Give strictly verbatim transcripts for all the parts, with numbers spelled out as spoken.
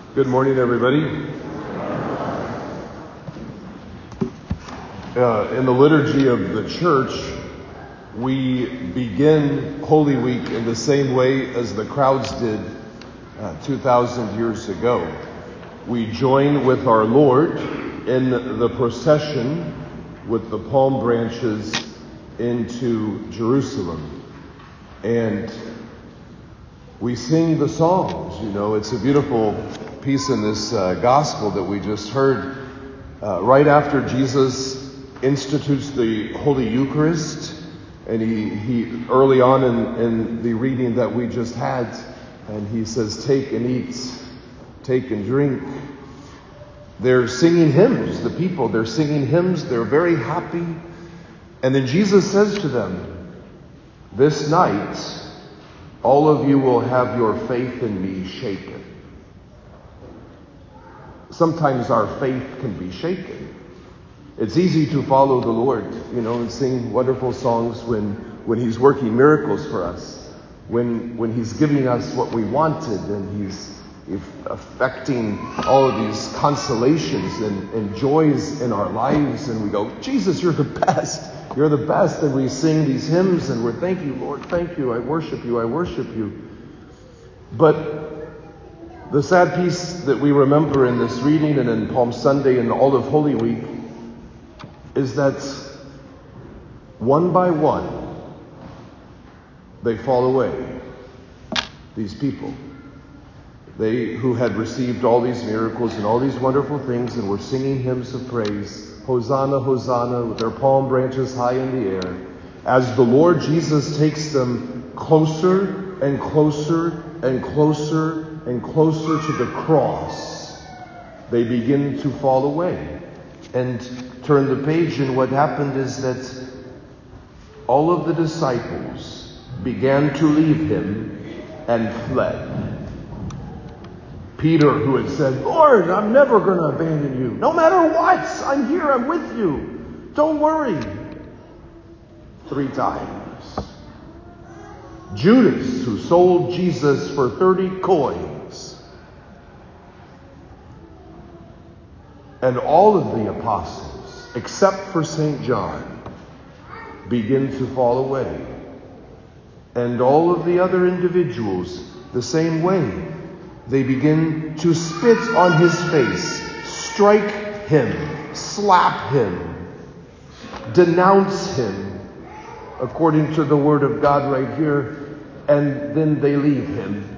Good morning, everybody. Uh, in the liturgy of the church, we begin Holy Week in the same way as the crowds did uh, two thousand years ago. We join with our Lord in the procession with the palm branches into Jerusalem. And we sing the songs. You know, it's a beautiful piece in this uh, gospel that we just heard. Uh, right after Jesus institutes the Holy Eucharist, and he, he early on in, in the reading that we just had, and he says, take and eat, take and drink. They're singing hymns, the people, they're singing hymns, they're very happy. And then Jesus says to them, this night, all of you will have your faith in me shaken. Sometimes our faith can be shaken. It's easy to follow the Lord, you know, and sing wonderful songs when, when He's working miracles for us, when, when He's giving us what we wanted, and He's affecting all of these consolations and, and joys in our lives, and we go, Jesus, you're the best. You're the best. And we sing these hymns, and we're, thank you, Lord, thank you. I worship you, I worship you. But the sad piece that we remember in this reading and in Palm Sunday and all of Holy Week is that one by one, they fall away. These people. They who had received all these miracles and all these wonderful things and were singing hymns of praise, Hosanna, Hosanna, with their palm branches high in the air, as the Lord Jesus takes them closer and closer and closer and closer to the cross, they begin to fall away and turn the page. And what happened is that all of the disciples began to leave him and fled. Peter, who had said, Lord, I'm never going to abandon you. No matter what, I'm here, I'm with you. Don't worry. Three times. Judas, who sold Jesus for thirty coins. And all of the apostles, except for Saint John, begin to fall away. And all of the other individuals, the same way. They begin to spit on his face, strike him, slap him, denounce him, according to the word of God right here, and then they leave him.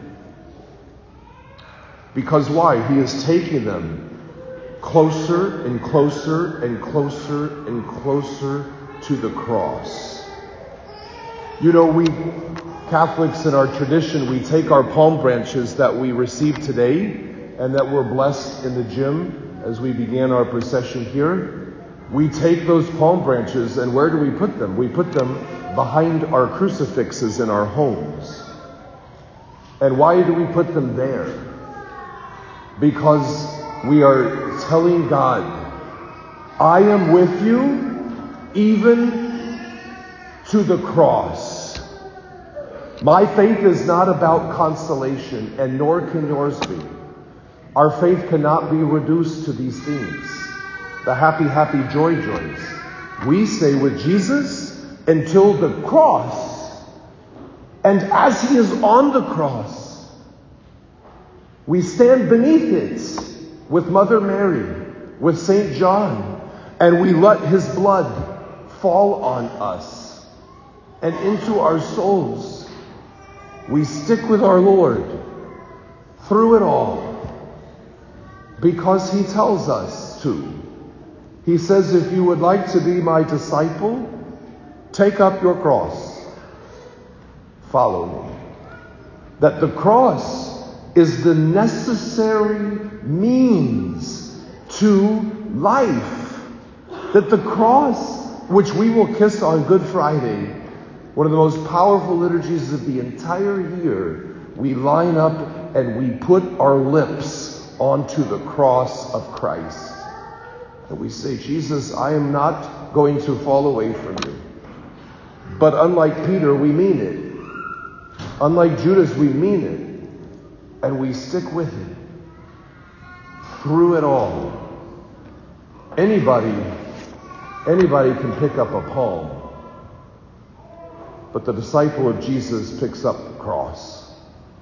Because why? He is taking them closer and closer and closer and closer to the cross. You know, we Catholics in our tradition, we take our palm branches that we received today and that were blessed in the gym as we began our procession here. We take those palm branches, and where do we put them? We put them behind our crucifixes in our homes. And why do we put them there? Because we are telling God, I am with you even to the cross. My faith is not about consolation, and nor can yours be. Our faith cannot be reduced to these things. The happy, happy, joy, joys. We say with Jesus until the cross. And as he is on the cross, we stand beneath it with Mother Mary, with Saint John, and we let his blood fall on us and into our souls. We stick with our Lord through it all because he tells us to. He says, if you would like to be my disciple, take up your cross. Follow me. That the cross is the necessary means to life. That the cross, which we will kiss on Good Friday, one of the most powerful liturgies of the entire year, we line up and we put our lips onto the cross of Christ. And we say, Jesus, I am not going to fall away from you. But unlike Peter, we mean it. Unlike Judas, we mean it. And we stick with him. through it all. Anybody, anybody can pick up a palm. But the disciple of Jesus picks up the cross.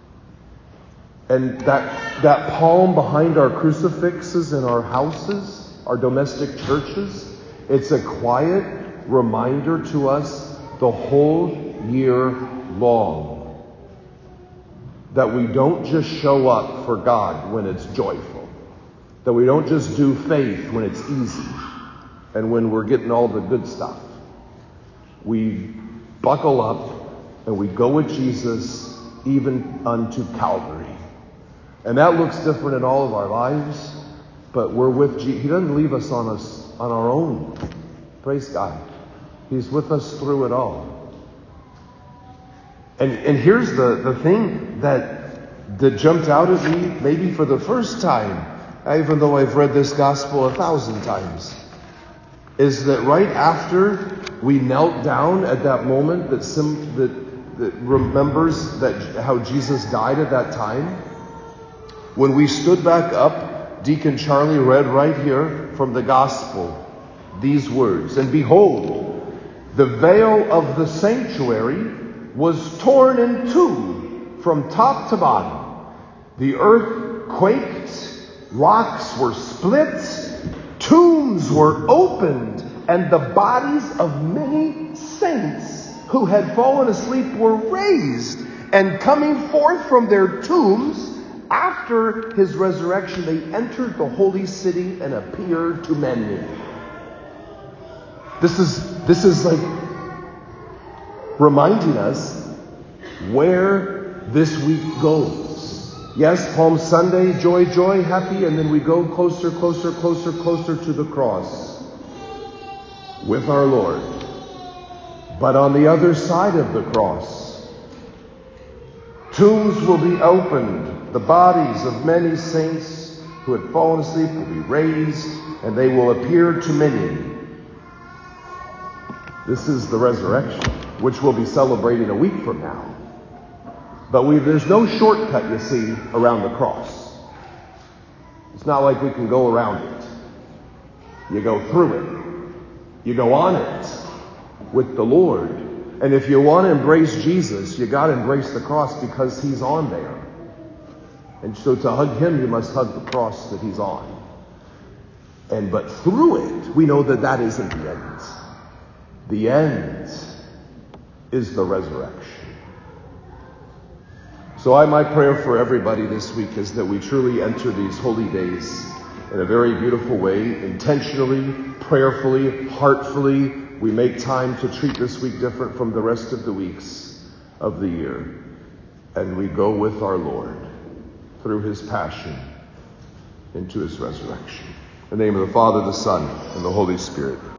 And that, that palm behind our crucifixes in our houses, our domestic churches, it's a quiet reminder to us the whole year long that we don't just show up for God when it's joyful, that we don't just do faith when it's easy and when we're getting all the good stuff. We buckle up and we go with Jesus even unto Calvary. And that looks different in all of our lives, but we're with Jesus. He doesn't leave us on us on our own. Praise God. He's with us through it all. And and here's the, the thing that that jumped out at me maybe for the first time, even though I've read this gospel a thousand times, is that right after we knelt down at that moment that sim, that, that remembers that how Jesus died at that time, when we stood back up, Deacon Charlie read right here from the gospel these words, "And behold, the veil of the sanctuary was torn in two from top to bottom. The earth quaked, rocks were split, tombs were opened, and the bodies of many saints who had fallen asleep were raised. And coming forth from their tombs, after his resurrection, they entered the holy city and appeared to many." This is, this is like reminding us where this week goes. Yes, Palm Sunday, joy, joy, happy, and then we go closer, closer, closer, closer to the cross with our Lord. But on the other side of the cross, tombs will be opened. The bodies of many saints who had fallen asleep will be raised, and they will appear to many. This is the resurrection, which we'll be celebrating a week from now. But we, there's no shortcut, you see, around the cross. It's not like we can go around it. You go through it. You go on it with the Lord. And if you want to embrace Jesus, you got to embrace the cross because he's on there. And so to hug him, you must hug the cross that he's on. And but through it, we know that that isn't the end. The end is the resurrection. So I, my prayer for everybody this week is that we truly enter these holy days in a very beautiful way, intentionally, prayerfully, heartfully. We make time to treat this week different from the rest of the weeks of the year. And we go with our Lord through his passion into his resurrection. In the name of the Father, the Son, and the Holy Spirit.